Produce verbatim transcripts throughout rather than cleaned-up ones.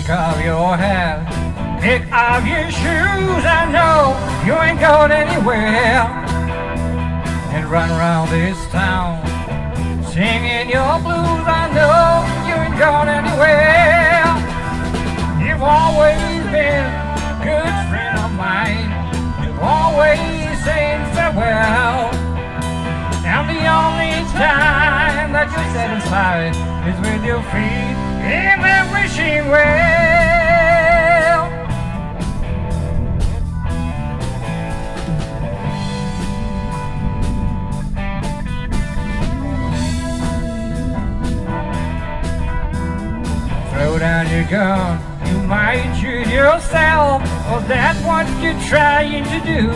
Take off your hat, pick off your shoes. I know you ain't going anywhere. And run around this town singing your blues. I know you ain't going anywhere. You've always been a good friend of mine. You've always said farewell. And the only time that you're satisfied is with your feet in that wishing well. Throw down your gun, you might shoot yourself, or that's what you're trying to do.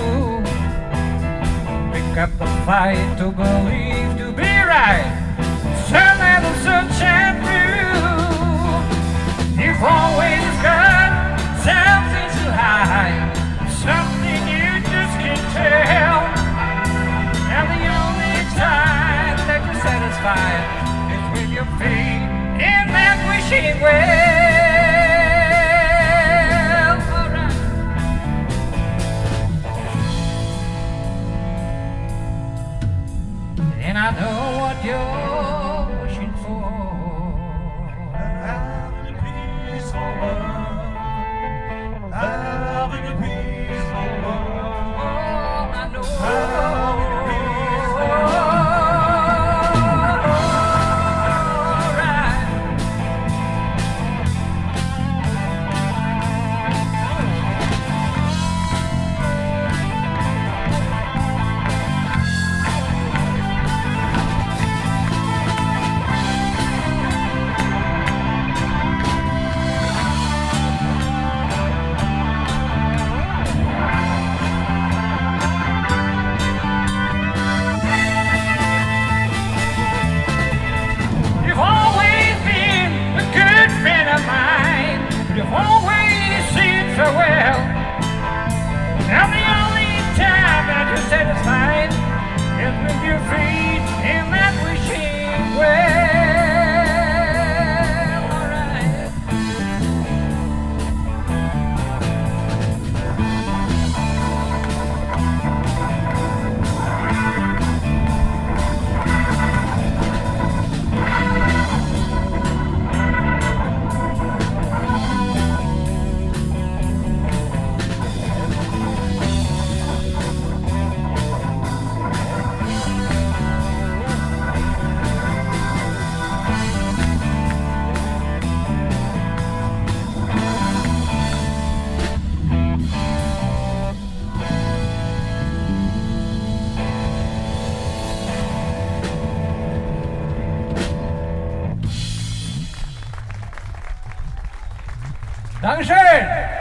Pick up the fight to believe to be right, turn that sunshine through. You've always got something to hide, something you just can't tell. And the only time that you're satisfied is with your feet in that wishing well. All right. And I know what you're wishing for. Having a peaceful world, having a peaceful world, Oh, I know. having a peaceful world. All right. You've always been a good friend of mine. You've always seen so well. Now the only time that you're satisfied is with your feet in that wishing well. All right. Dankeschön!